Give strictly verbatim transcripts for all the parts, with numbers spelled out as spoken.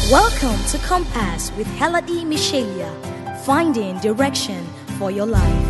Welcome to Compass with Heladi Michelia, finding direction for your life.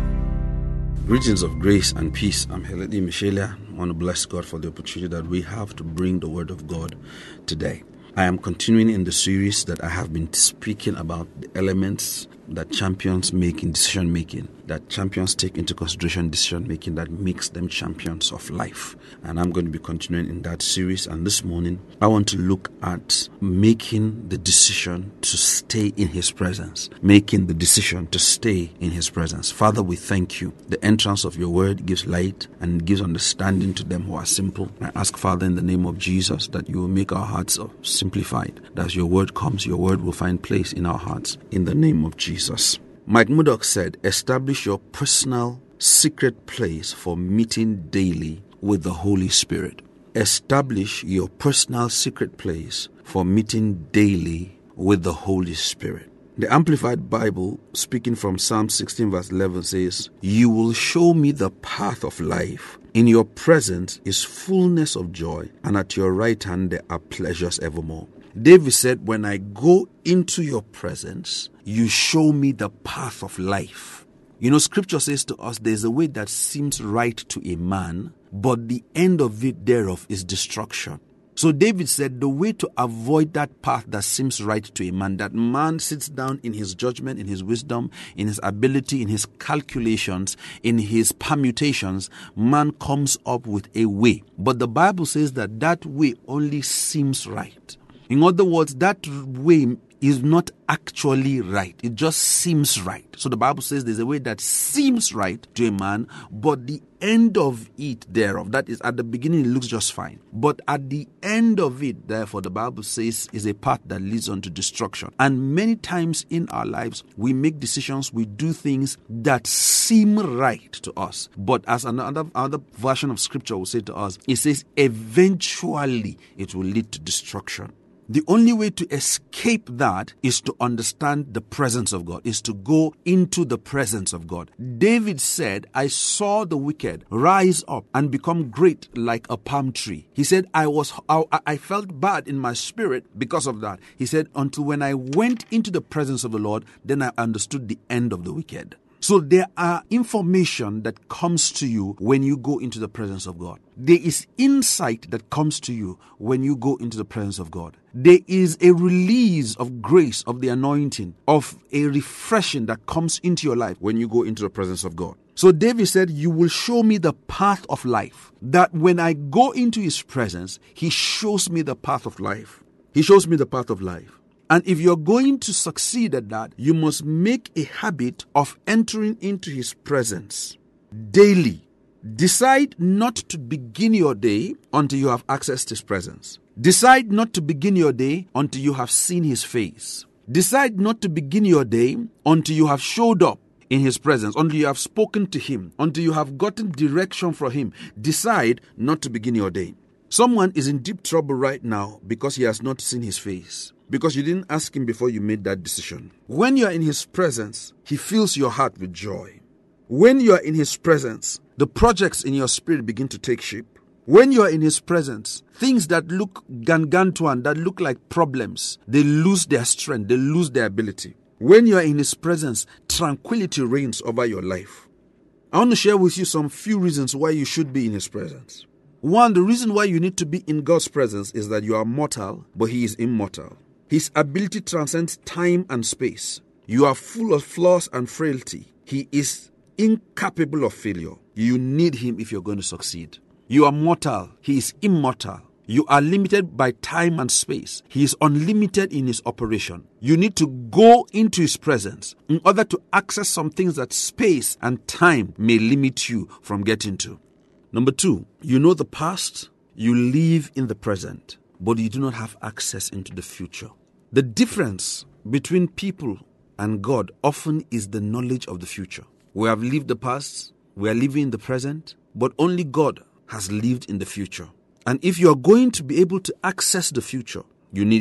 Greetings of grace and peace. I'm Heladi Michelia. I want to bless God for the opportunity that we have to bring the word of God today. I am continuing in the series that I have been speaking about the elements that champions make in decision making, that champions take into consideration decision making that makes them champions of life. And I'm going to be continuing in that series. And this morning, I want to look at making the decision to stay in His presence, making the decision to stay in His presence. Father, we thank you. The entrance of your word gives light and gives understanding to them who are simple. I ask, Father, in the name of Jesus, that you will make our hearts simplified, that as your word comes, your word will find place in our hearts. In the name of Jesus. Jesus. Mike Murdock said, establish your personal secret place for meeting daily with the Holy Spirit. Establish your personal secret place for meeting daily with the Holy Spirit. The Amplified Bible, speaking from Psalm sixteen verse eleven, says, you will show me the path of life. In your presence is fullness of joy, and at your right hand there are pleasures evermore. David said, when I go into your presence, you show me the path of life. You know, scripture says to us, there's a way that seems right to a man, but the end of it thereof is destruction. So David said, the way to avoid that path that seems right to a man, that man sits down in his judgment, in his wisdom, in his ability, in his calculations, in his permutations, man comes up with a way. But the Bible says that that way only seems right. In other words, that way is not actually right. It just seems right. So the Bible says there's a way that seems right to a man, but the end of it thereof, that is, at the beginning it looks just fine. But at the end of it, therefore, the Bible says is a path that leads on to destruction. And many times in our lives, we make decisions, we do things that seem right to us. But as another, another version of scripture will say to us, it says eventually it will lead to destruction. The only way to escape that is to understand the presence of God, is to go into the presence of God. David said, I saw the wicked rise up and become great like a palm tree. He said, I was, I, I felt bad in my spirit because of that. He said, until when I went into the presence of the Lord, then I understood the end of the wicked. So there are information that comes to you when you go into the presence of God. There is insight that comes to you when you go into the presence of God. There is a release of grace, of the anointing, of a refreshing that comes into your life when you go into the presence of God. So David said, you will show me the path of life. That when I go into His presence, He shows me the path of life. He shows me the path of life. And if you're going to succeed at that, you must make a habit of entering into His presence daily. Decide not to begin your day until you have accessed His presence. Decide not to begin your day until you have seen His face. Decide not to begin your day until you have showed up in His presence, until you have spoken to Him, until you have gotten direction from Him. Decide not to begin your day. Someone is in deep trouble right now because he has not seen His face. Because you didn't ask Him before you made that decision. When you are in His presence, He fills your heart with joy. When you are in His presence, the projects in your spirit begin to take shape. When you are in His presence, things that look gargantuan, that look like problems, they lose their strength, they lose their ability. When you are in His presence, tranquility reigns over your life. I want to share with you some few reasons why you should be in His presence. One, the reason why you need to be in God's presence is that you are mortal, but He is immortal. His ability transcends time and space. You are full of flaws and frailty. He is incapable of failure. You need Him if you're going to succeed. You are mortal. He is immortal. You are limited by time and space. He is unlimited in His operation. You need to go into His presence in order to access some things that space and time may limit you from getting to. Number two, you know the past. You live in the present, but you do not have access into the future. The difference between people and God often is the knowledge of the future. We have lived the past, we are living in the present, but only God has lived in the future. And if you are going to be able to access the future, you need Him.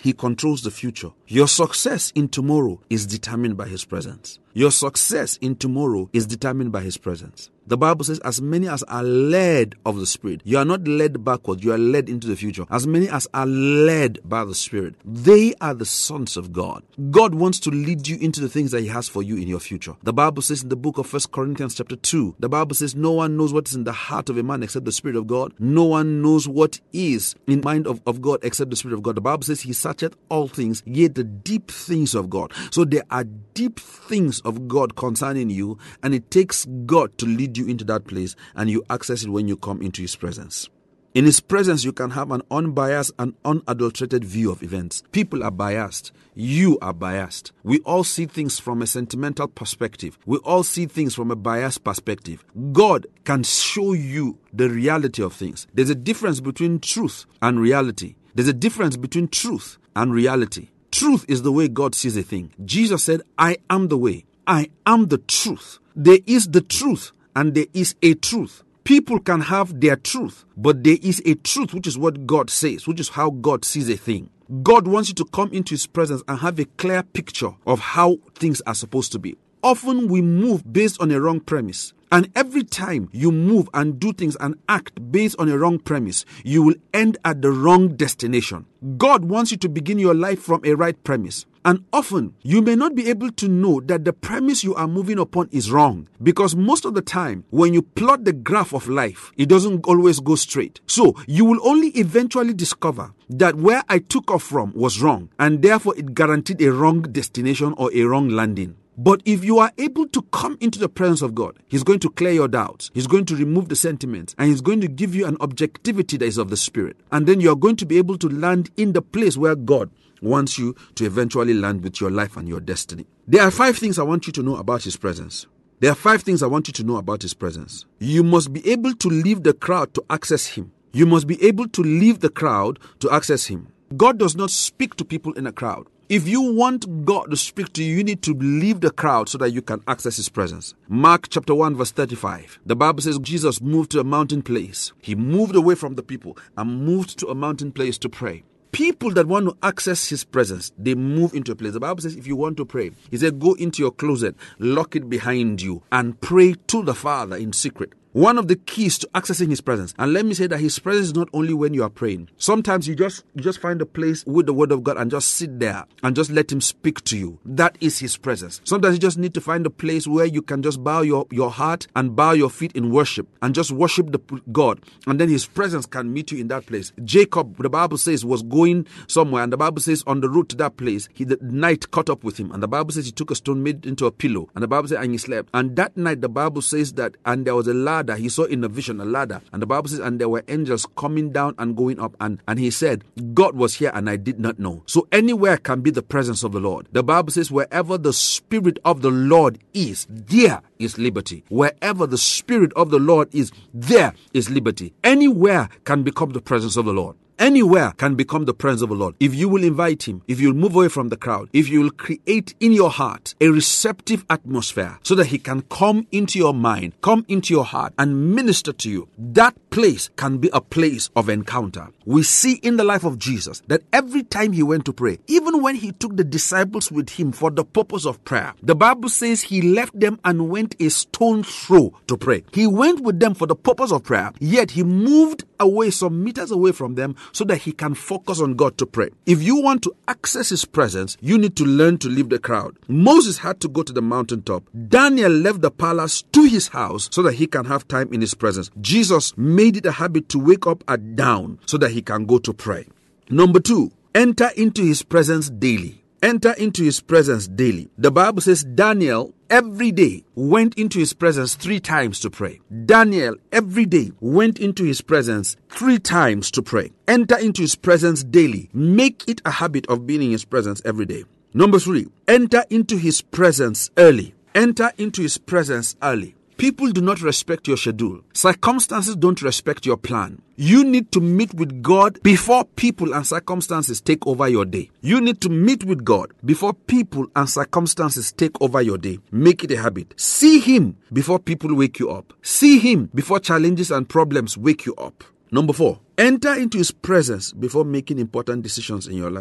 He controls the future. Your success in tomorrow is determined by His presence. Your success in tomorrow is determined by His presence. The Bible says, as many as are led of the Spirit, you are not led backwards, you are led into the future. As many as are led by the Spirit, they are the sons of God. God wants to lead you into the things that He has for you in your future. The Bible says in the book of First Corinthians chapter two, the Bible says, no one knows what is in the heart of a man except the Spirit of God. No one knows what is in the mind of, of God except the Spirit of God. The Bible says He searcheth all things, yet the deep things of God. So there are deep things of God concerning you, and it takes God to lead you into that place, and you access it when you come into His presence. In His presence, you can have an unbiased and unadulterated view of events. People are biased. You are biased. We all see things from a sentimental perspective. We all see things from a biased perspective. God can show you the reality of things. There's a difference between truth and reality. There's a difference between truth and reality. Truth is the way God sees a thing. Jesus said, I am the way. I am the truth. There is the truth and there is a truth. People can have their truth, but there is a truth, which is what God says, which is how God sees a thing. God wants you to come into His presence and have a clear picture of how things are supposed to be. Often we move based on a wrong premise. And every time you move and do things and act based on a wrong premise, you will end at the wrong destination. God wants you to begin your life from a right premise. And often, you may not be able to know that the premise you are moving upon is wrong. Because most of the time, when you plot the graph of life, it doesn't always go straight. So, you will only eventually discover that where I took off from was wrong. And therefore, it guaranteed a wrong destination or a wrong landing. But if you are able to come into the presence of God, He's going to clear your doubts. He's going to remove the sentiments. And He's going to give you an objectivity that is of the Spirit. And then you are going to be able to land in the place where God wants you to eventually land with your life and your destiny. There are five things I want you to know about His presence. There are five things I want you to know about His presence. You must be able to leave the crowd to access Him. You must be able to leave the crowd to access Him. God does not speak to people in a crowd. If you want God to speak to you, you need to leave the crowd so that you can access His presence. Mark chapter one verse thirty-five. The Bible says Jesus moved to a mountain place. He moved away from the people and moved to a mountain place to pray. People that want to access His presence, they move into a place. The Bible says if you want to pray, He said go into your closet, lock it behind you, and pray to the Father in secret. One of the keys to accessing His presence, and let me say that His presence is not only when you are praying. Sometimes you just you just find a place with the Word of God and just sit there and just let Him speak to you. That is His presence. Sometimes you just need to find a place where you can just bow your, your heart and bow your feet in worship and just worship the God, and then His presence can meet you in that place. Jacob, the Bible says, was going somewhere, and the Bible says on the road to that place, he the night caught up with him, and the Bible says he took a stone, made it into a pillow, and the Bible says and he slept. And that night the Bible says that, and there was a ladder. He saw in a vision a ladder, and the Bible says and there were angels coming down and going up, and, and he said, God was here and I did not know. So anywhere can be the presence of the Lord. The Bible says wherever the Spirit of the Lord is, there is liberty. Wherever the Spirit of the Lord is, there is liberty. Anywhere can become the presence of the Lord. Anywhere can become the presence of the Lord. If you will invite Him, if you'll move away from the crowd, if you will create in your heart a receptive atmosphere so that He can come into your mind, come into your heart and minister to you, that place can be a place of encounter. We see in the life of Jesus that every time He went to pray, even when He took the disciples with Him for the purpose of prayer, the Bible says He left them and went a stone's throw to pray. He went with them for the purpose of prayer, yet He moved away some meters away from them so that He can focus on God to pray. If you want to access His presence, you need to learn to leave the crowd. Moses had to go to the mountaintop. Daniel left the palace to his house so that he can have time in His presence. Jesus made it a habit to wake up at dawn so that he can go to pray. Number two, enter into His presence daily. Enter into His presence daily. The Bible says Daniel every day went into His presence three times to pray. Daniel every day went into His presence three times to pray. Enter into His presence daily. Make it a habit of being in His presence every day. Number three, enter into His presence early. Enter into His presence early. People do not respect your schedule. Circumstances don't respect your plan. You need to meet with God before people and circumstances take over your day. You need to meet with God before people and circumstances take over your day. Make it a habit. See Him before people wake you up. See Him before challenges and problems wake you up. Number four, enter into His presence before making important decisions in your life.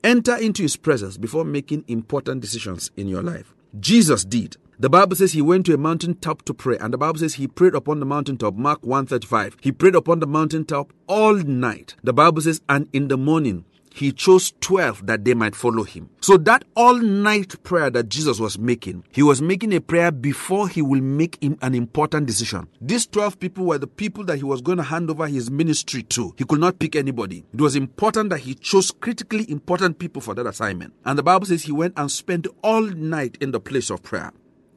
Enter into his presence before making important decisions in your life. Jesus did. The Bible says he went to a mountaintop to pray, and the Bible says he prayed upon the mountaintop. Mark one thirty-five. He prayed upon the mountaintop all night. The Bible says, and in the morning, he chose twelve that they might follow him. So that all-night prayer that Jesus was making, he was making a prayer before he will make him an important decision. These twelve people were the people that he was going to hand over his ministry to. He could not pick anybody. It was important that he chose critically important people for that assignment. And the Bible says he went and spent all night in the place of prayer.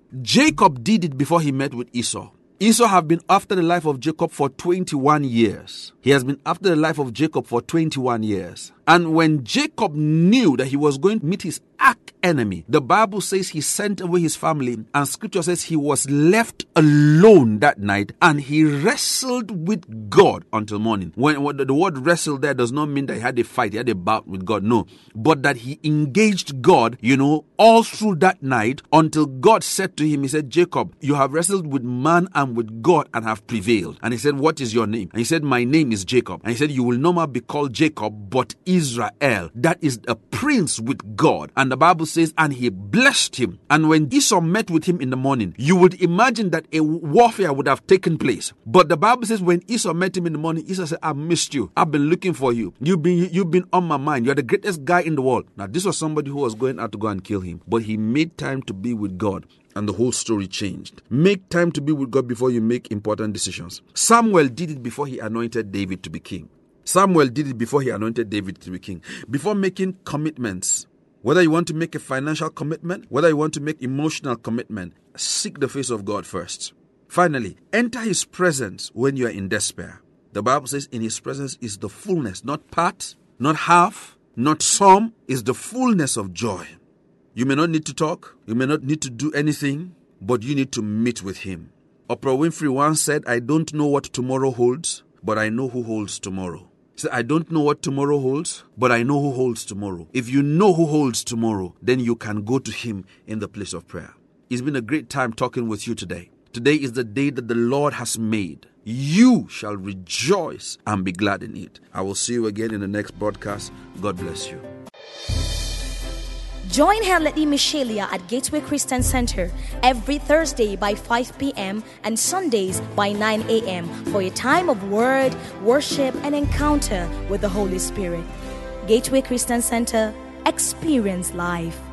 Jacob did it before he met with Esau. Esau have been after the life of Jacob for twenty-one years. He has been after the life of Jacob for twenty-one years. And when Jacob knew that he was going to meet his arch enemy, the Bible says he sent away his family, and scripture says he was left alone that night, and he wrestled with God until morning. When, when the word wrestle there does not mean that he had a fight, he had a bout with God, no. But that he engaged God, you know, all through that night until God said to him, he said, Jacob, you have wrestled with man and with God and have prevailed. And he said, what is your name? And he said, my name is Jacob. And he said, you will no more be called Jacob, but Israel. That is a prince with God. And the Bible says, and he blessed him. And when Esau met with him in the morning, you would imagine that a warfare would have taken place. But the Bible says when Esau met him in the morning, Esau said, I missed you. I've been looking for you. You've been, you've been on my mind. You're the greatest guy in the world. Now, this was somebody who was going out to go and kill him. But he made time to be with God. And the whole story changed. Make time to be with God before you make important decisions. Samuel did it before he anointed David to be king. Samuel did it before he anointed David to be king. Before making commitments, whether you want to make a financial commitment, whether you want to make emotional commitment, seek the face of God first. Finally, enter his presence when you are in despair. The Bible says in his presence is the fullness, not part, not half, not some, is the fullness of joy. You may not need to talk, you may not need to do anything, but you need to meet with him. Oprah Winfrey once said, I don't know what tomorrow holds, but I know who holds tomorrow. She said, I don't know what tomorrow holds, but I know who holds tomorrow. If you know who holds tomorrow, then you can go to him in the place of prayer. It's been a great time talking with you today. Today is the day that the Lord has made. You shall rejoice and be glad in it. I will see you again in the next broadcast. God bless you. Join Heladi Michelia at Gateway Christian Center every Thursday by five p.m. and Sundays by nine a.m. for a time of word, worship, and encounter with the Holy Spirit. Gateway Christian Center, experience life.